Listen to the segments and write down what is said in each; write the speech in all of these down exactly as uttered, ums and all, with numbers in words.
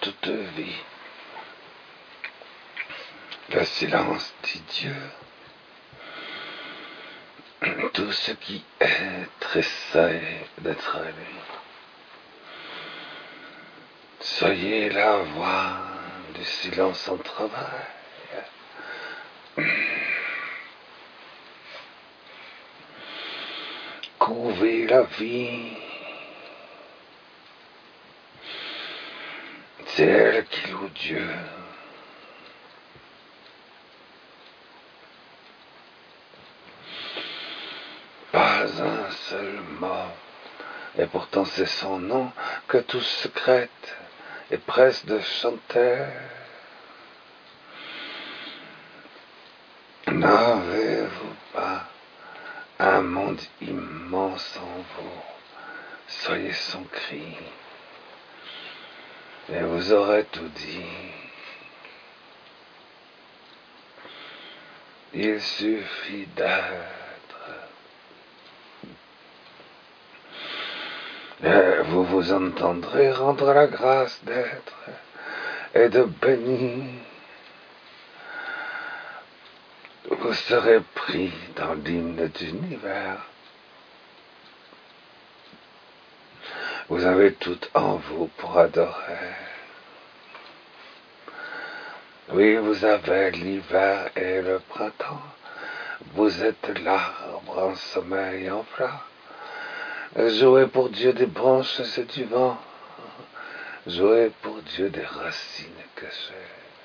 toute vie. Le silence dit Dieu. Tout ce qui est tressaille d'être à lui. Soyez la voix du silence en travail. Couvez la vie. C'est elle qui loue Dieu. Pas un seul mot, et pourtant c'est son nom que tous secrètent et pressent de chanter. N'avez-vous pas un monde immense en vous? Soyez son cri, et vous aurez tout dit. Il suffit d'être. Et vous vous entendrez rendre la grâce d'être et de bénir. Vous serez pris dans l'hymne d'univers. Vous avez tout en vous pour adorer. Oui, vous avez l'hiver et le printemps. Vous êtes l'arbre en sommeil en fleurs. Jouez pour Dieu des branches et du vent. Jouez pour Dieu des racines cachées.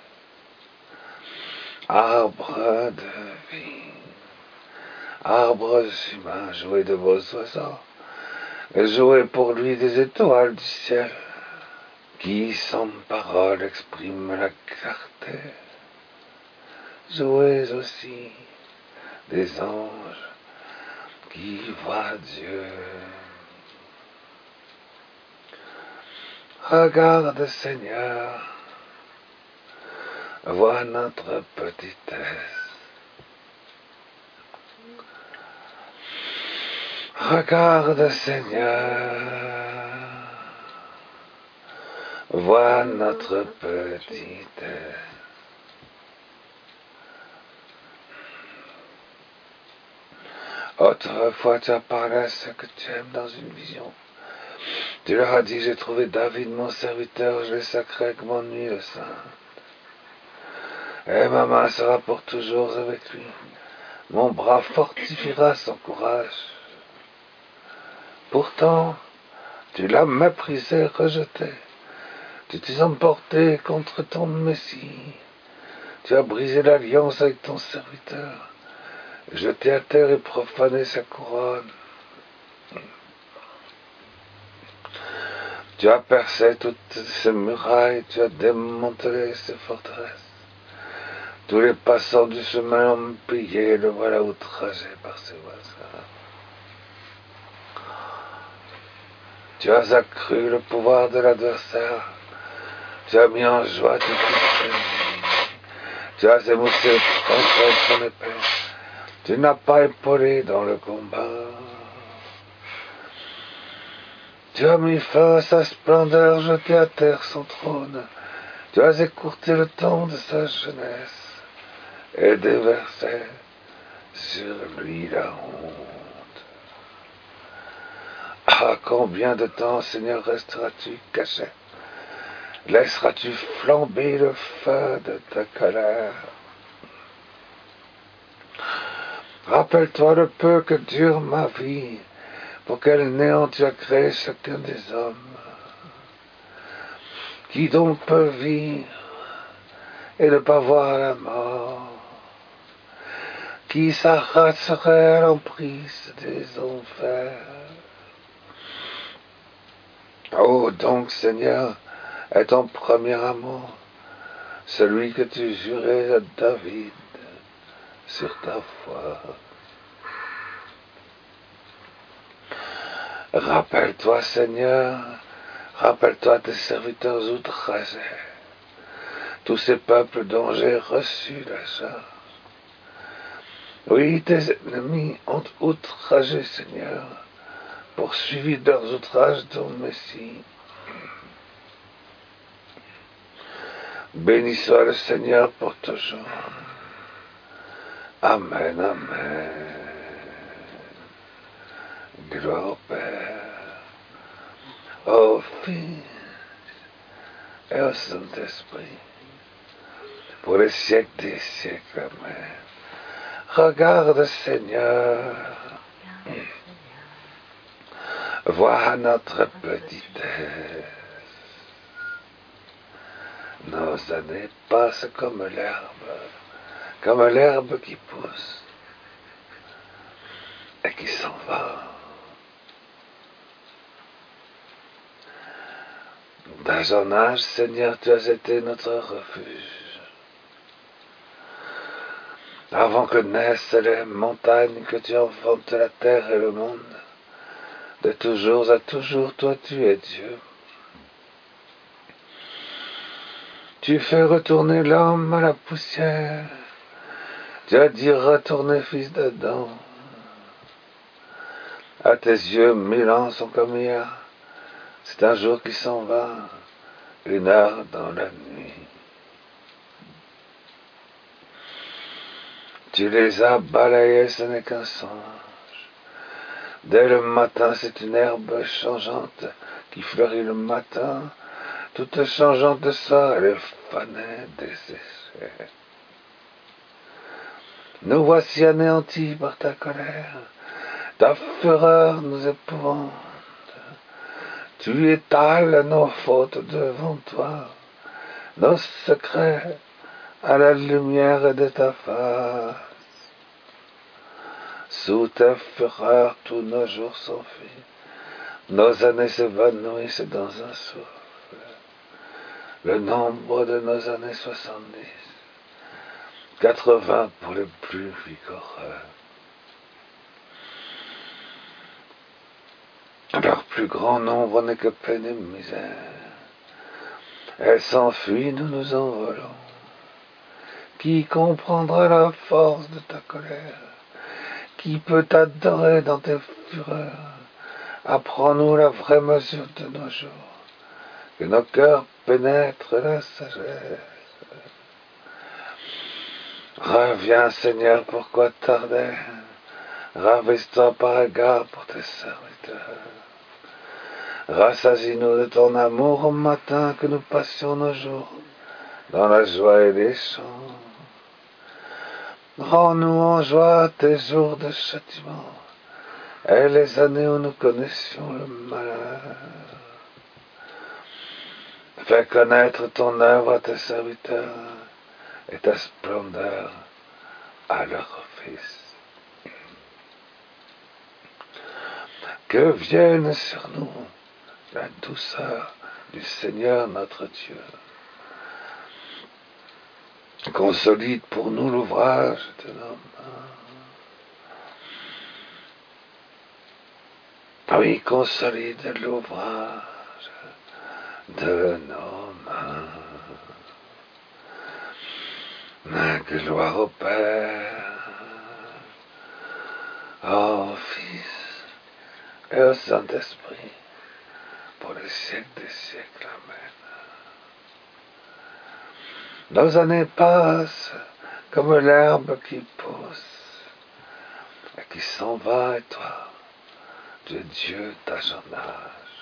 Arbres de vie, arbres humains, jouez de vos oiseaux. Jouez pour lui des étoiles du ciel, qui sans parole expriment la clarté. Jouez aussi des anges qui voient Dieu. Regarde, Seigneur, vois notre petitesse. Regarde, Seigneur, vois notre petitesse. Autrefois, tu as parlé à ceux que tu aimes dans une vision. Tu leur as dit, j'ai trouvé David, mon serviteur, je l'ai sacré avec mon huile sainte. Et ma main sera pour toujours avec lui. Mon bras fortifiera son courage. Pourtant, tu l'as méprisé, rejeté. Tu t'es emporté contre ton Messie. Tu as brisé l'alliance avec ton serviteur, jeté à terre et profané sa couronne. Tu as percé toutes ces murailles, tu as démantelé ces forteresses. Tous les passants du chemin ont pillé, le voilà outragé par ses voisins. Tu as accru le pouvoir de l'adversaire, tu as mis en joie toute ses ennemis. Tu as émoussé le tronçon de son épée, tu n'as pas épaulé dans le combat. Tu as mis fin à sa splendeur, jeté à terre son trône. Tu as écourté le temps de sa jeunesse et déversé sur lui la honte. Ah, combien de temps, Seigneur, resteras-tu caché? Laisseras-tu flamber le feu de ta colère? Rappelle-toi le peu que dure ma vie. Pour quel néant tu as créé chacun des hommes? Qui donc peut vivre et ne pas voir la mort? Qui s'arracherait à l'emprise des enfers? Oh donc, Seigneur, est ton premier amour, celui que tu jurais à David sur ta foi. Rappelle-toi, Seigneur, rappelle-toi tes serviteurs outragés, tous ces peuples dont j'ai reçu la charge. Oui, tes ennemis ont outragé, Seigneur, poursuivi leurs outrages ton Messie. Béni soit le Seigneur pour toujours. Amen, amen. Gloire au Père, au Fils et au Saint-Esprit, pour les siècles des siècles. Amen. Regarde, Seigneur, vois notre petitesse. Nos années passent comme l'herbe, comme l'herbe qui pousse et qui s'en va. Dans un âge, Seigneur, tu as été notre refuge. Avant que naissent les montagnes, que tu enfantes la terre et le monde, de toujours à toujours, toi tu es Dieu. Tu fais retourner l'homme à la poussière. Tu as dit retourner, fils d'Adam. À tes yeux, mille ans sont comme hier. C'est un jour qui s'en va, une heure dans la nuit. Tu les as balayés, ce n'est qu'un songe. Dès le matin, c'est une herbe changeante qui fleurit le matin. Toute changeante de ça, elle est fanée, desséchée. Nous voici anéantis par ta colère. Ta fureur nous épouvante. Tu étales nos fautes devant toi, nos secrets à la lumière de ta face. Sous ta fureur, tous nos jours s'enfuient. Nos années s'évanouissent dans un souffle. Le nombre de nos années soixante-dix, quatre-vingts pour les plus vigoureux. Leur plus grand nombre n'est que peine et misère. Elles s'enfuient, nous nous envolons. Qui comprendra la force de ta colère? Qui peut t'adorer dans tes fureurs? Apprends-nous la vraie mesure de nos jours, que nos cœurs pénètrent la sagesse. Reviens, Seigneur, pourquoi tarder? Ravise-toi par égard pour tes serviteurs. Rassasie-nous de ton amour au matin, que nous passions nos jours dans la joie et les chants. Rends-nous en joie tes jours de châtiment et les années où nous connaissions le malheur. Fais connaître ton œuvre à tes serviteurs et ta splendeur à leur fils. Que vienne sur nous la douceur du Seigneur notre Dieu. Consolide pour nous l'ouvrage de nos mains. Oui, consolide l'ouvrage de nos mains. Gloire au Père, au Fils et au Saint-Esprit, pour les siècles des siècles. Amen. Nos années passent comme l'herbe qui pousse et qui s'en va, et toi, tu es Dieu d'âge en âge.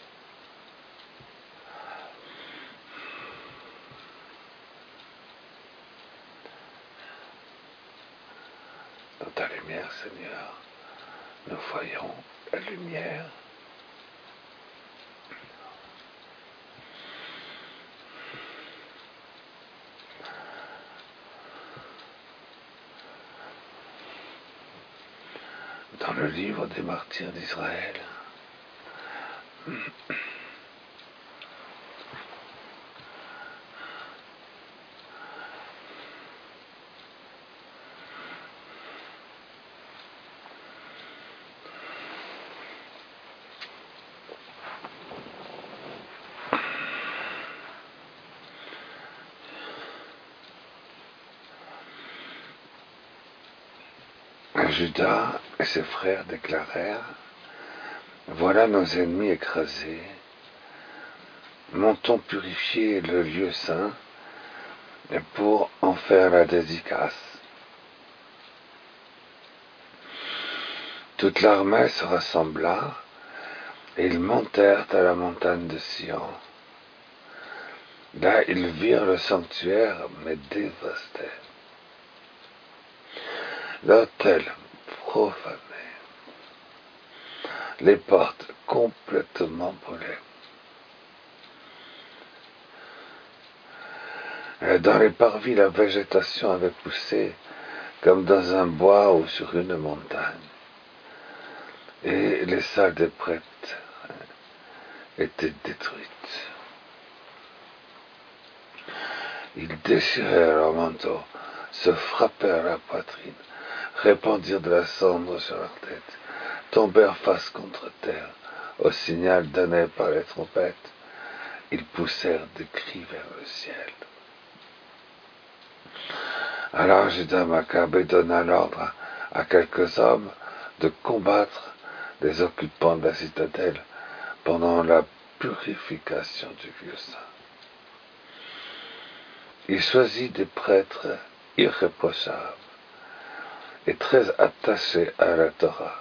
Dans ta lumière, Seigneur, nous voyons la lumière. Dans le livre des martyrs d'Israël, Judas et ses frères déclarèrent: voilà nos ennemis écrasés. Montons purifier le lieu saint et pour en faire la dédicace. Toute l'armée se rassembla, et ils montèrent à la montagne de Sion. Là, ils virent le sanctuaire, mais dévasté. L'autel profané. Les portes complètement brûlées. Dans les parvis, la végétation avait poussé comme dans un bois ou sur une montagne. Et les salles des prêtres étaient détruites. Ils déchirèrent leurs manteaux, se frappèrent la poitrine, répandirent de la cendre sur leur tête, tombèrent face contre terre, au signal donné par les trompettes. Ils poussèrent des cris vers le ciel. Alors Judas Maccabée donna l'ordre à quelques hommes de combattre les occupants de la citadelle pendant la purification du vieux saint. Il choisit des prêtres irréprochables et très attachés à la Torah.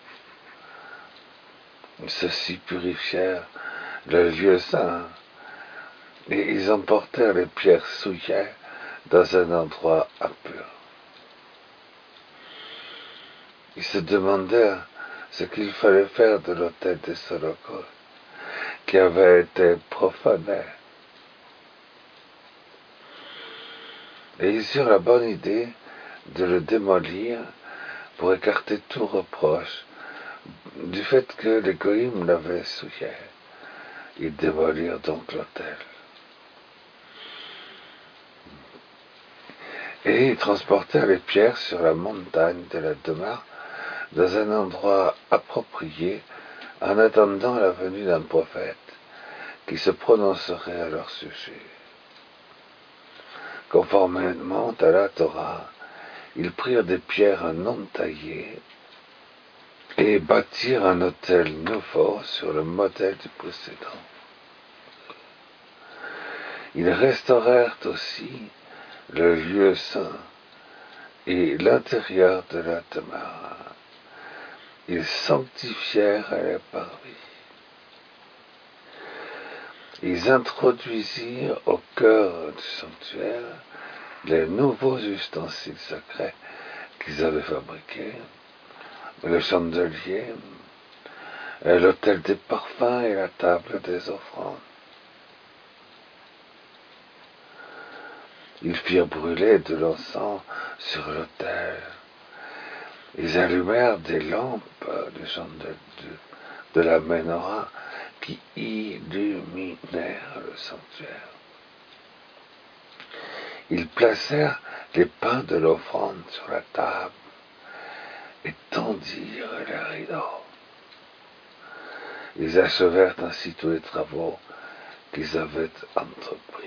Ceux-ci purifièrent le lieu saint et ils emportèrent les pierres souillées dans un endroit impur. Ils se demandèrent ce qu'il fallait faire de l'autel des holocaustes qui avait été profané. Et ils eurent la bonne idée de le démolir pour écarter tout reproche du fait que les goïms l'avaient souillé. Ils démolirent donc l'autel. Et ils transportèrent les pierres sur la montagne de la demeure dans un endroit approprié en attendant la venue d'un prophète qui se prononcerait à leur sujet. Conformément à la Torah, ils prirent des pierres non taillées et bâtirent un autel nouveau sur le modèle du précédent. Ils restaurèrent aussi le lieu saint et l'intérieur de la demeure. Ils sanctifièrent les parvis. Ils introduisirent au cœur du sanctuaire les nouveaux ustensiles sacrés qu'ils avaient fabriqués, le chandelier, l'autel des parfums et la table des offrandes. Ils firent brûler de l'encens sur l'autel. Ils allumèrent des lampes de, chandelier, de, de la menorah qui illuminèrent le sanctuaire. Ils placèrent les pains de l'offrande sur la table et tendirent les rideaux. Ils achevèrent ainsi tous les travaux qu'ils avaient entrepris.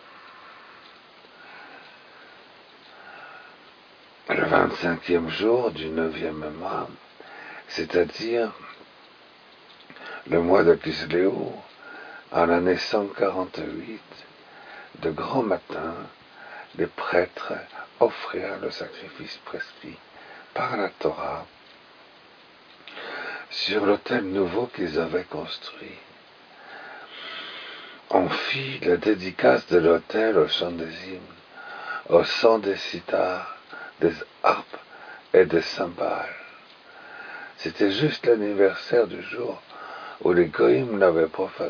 Le vingt-cinquième jour du neuvième mois, c'est-à-dire le mois de Kisléu, en l'année cent quarante-huit, de grand matin, les prêtres offrirent le sacrifice prescrit par la Torah sur l'autel nouveau qu'ils avaient construit. On fit la dédicace de l'autel au chant des hymnes, au son des sitars, des harpes et des cymbales. C'était juste l'anniversaire du jour où les goïms l'avaient profané.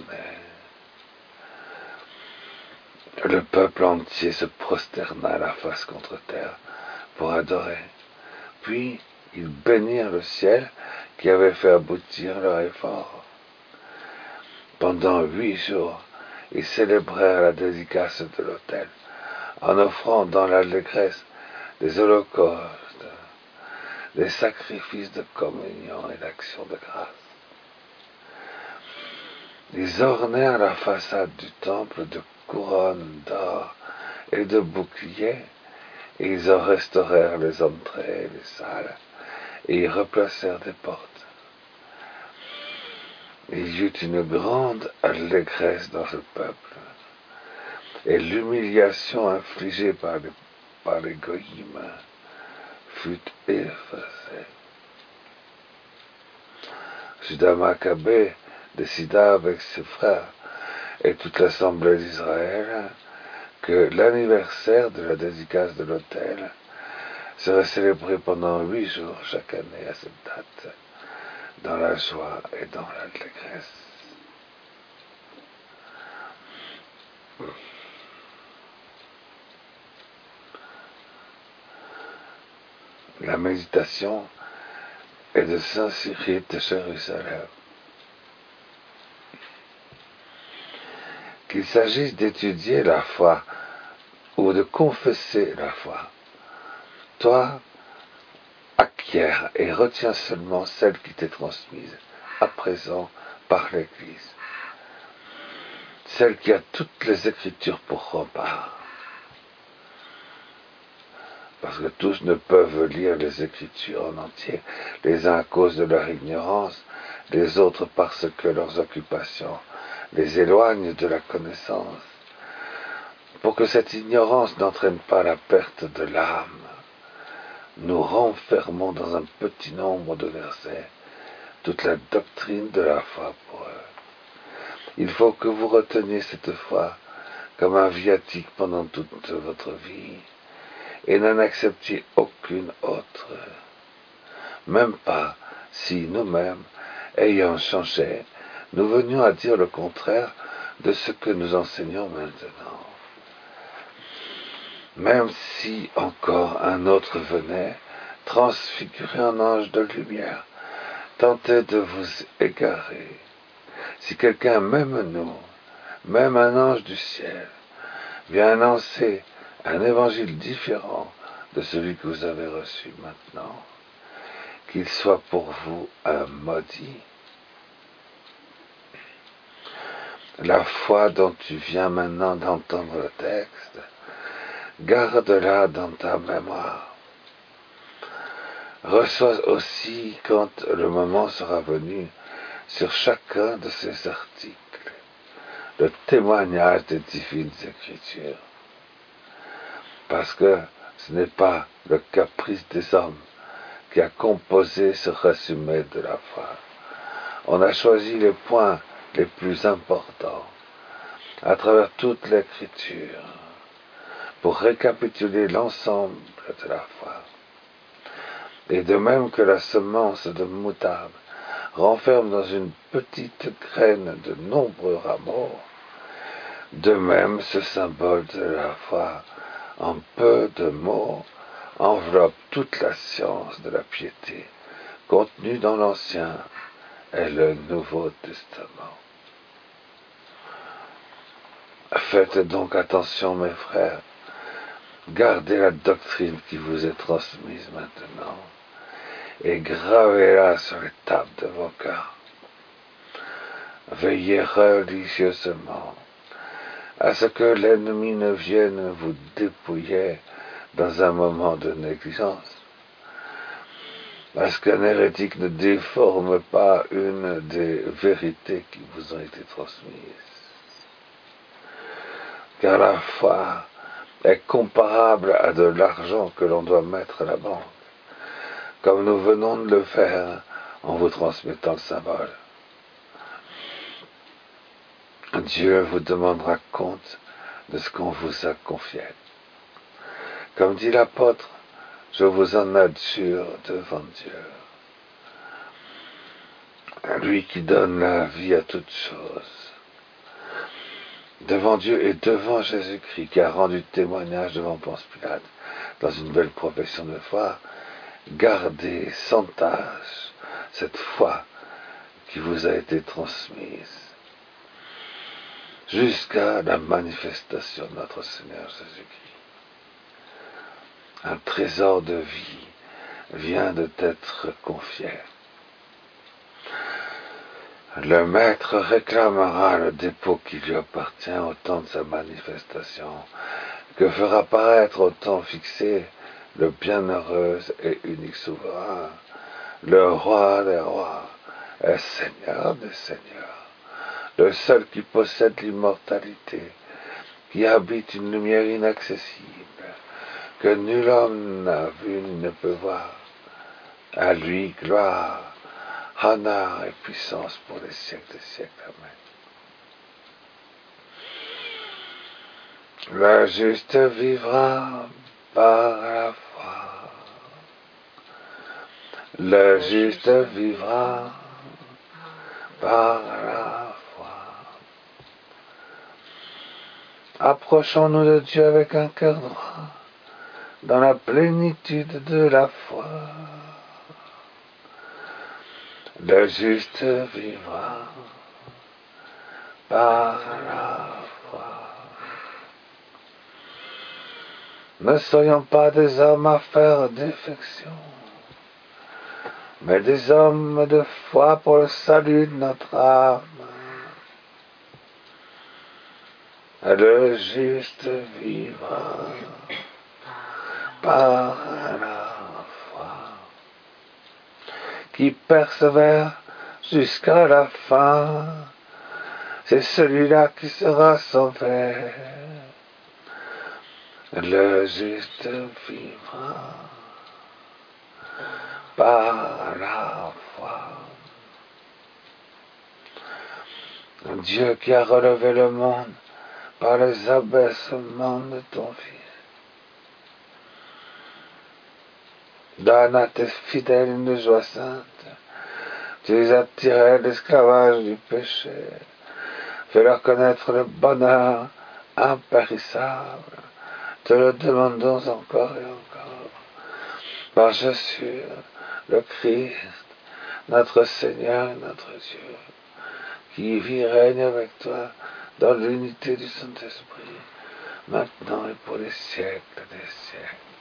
Le peuple entier se prosterna la face contre terre pour adorer. Puis ils bénirent le ciel qui avait fait aboutir leur effort. Pendant huit jours, ils célébrèrent la dédicace de l'autel en offrant dans l'allégresse des holocaustes, des sacrifices de communion et d'action de grâce. Ils ornèrent la façade du temple de couronnes d'or et de boucliers, et ils en restaurèrent les entrées et les salles, et y replacèrent des portes. Il y eut une grande allégresse dans le peuple, et l'humiliation infligée par les, par les goïms fut effacée. Judas Maccabée décida avec ses frères et toute l'assemblée d'Israël que l'anniversaire de la dédicace de l'autel serait célébré pendant huit jours chaque année à cette date, dans la joie et dans l'allégresse. La méditation est de Saint-Cyril de Jérusalem. Qu'il s'agisse d'étudier la foi ou de confesser la foi, toi, acquiert et retiens seulement celle qui t'est transmise à présent par l'Église, celle qui a toutes les Écritures pour rempart. Parce que tous ne peuvent lire les Écritures en entier, les uns à cause de leur ignorance, les autres parce que leurs occupations les éloignent de la connaissance. Pour que cette ignorance n'entraîne pas la perte de l'âme, nous renfermons dans un petit nombre de versets toute la doctrine de la foi pour eux. Il faut que vous reteniez cette foi comme un viatique pendant toute votre vie, et n'en acceptiez aucune autre, même pas si nous-mêmes, ayant changé, nous venions à dire le contraire de ce que nous enseignons maintenant. Même si encore un autre venait, transfiguré en ange de lumière, tentait de vous égarer. Si quelqu'un, même nous, même un ange du ciel, vient annoncer un évangile différent de celui que vous avez reçu maintenant, qu'il soit pour vous un maudit. La foi dont tu viens maintenant d'entendre le texte, garde-la dans ta mémoire. Reçois aussi, quand le moment sera venu, sur chacun de ces articles, le témoignage des divines Écritures. Parce que ce n'est pas le caprice des hommes qui a composé ce résumé de la foi. On a choisi les points les plus importants à travers toute l'Écriture pour récapituler l'ensemble de la foi. Et de même que la semence de moutarde renferme dans une petite graine de nombreux rameaux, de même ce symbole de la foi, en peu de mots, enveloppe toute la science de la piété contenue dans l'Ancien et le Nouveau Testament. Faites donc attention, mes frères, gardez la doctrine qui vous est transmise maintenant et gravez-la sur les tables de vos cœurs. Veillez religieusement à ce que l'ennemi ne vienne vous dépouiller dans un moment de négligence, parce qu'un hérétique ne déforme pas une des vérités qui vous ont été transmises. Car la foi est comparable à de l'argent que l'on doit mettre à la banque, comme nous venons de le faire en vous transmettant le symbole. Dieu vous demandera compte de ce qu'on vous a confié. Comme dit l'apôtre, je vous en adjure devant Dieu, lui qui donne la vie à toutes choses, devant Dieu et devant Jésus-Christ, qui a rendu témoignage devant Ponce Pilate, dans une belle profession de foi, gardez sans tâche cette foi qui vous a été transmise, jusqu'à la manifestation de notre Seigneur Jésus-Christ. Un trésor de vie vient de t'être confié. Le maître réclamera le dépôt qui lui appartient au temps de sa manifestation, que fera paraître au temps fixé le bienheureux et unique souverain, le roi des rois et seigneur des seigneurs, le seul qui possède l'immortalité, qui habite une lumière inaccessible, que nul homme n'a vu ni ne peut voir. À lui, gloire, honneur et puissance pour les siècles des siècles. Amen. Le juste vivra par la foi. Le juste vivra par la foi. Approchons-nous de Dieu avec un cœur droit, dans la plénitude de la foi. Le juste vivra par la foi. Ne soyons pas des hommes à faire défection, mais des hommes de foi pour le salut de notre âme. Le juste vivra par la foi. Qui persévère jusqu'à la fin, c'est celui-là qui sera sauvé. Le juste vivra par la foi. Dieu qui a relevé le monde par les abaissements de ton Fils, donne à tes fidèles une joie sainte. Tu les as tirés de l'esclavage du péché. Fais-leur connaître le bonheur impérissable. Te le demandons encore et encore. Par Jésus, le Christ, notre Seigneur et notre Dieu, qui vit et règne avec toi dans l'unité du Saint-Esprit, maintenant et pour les siècles des siècles.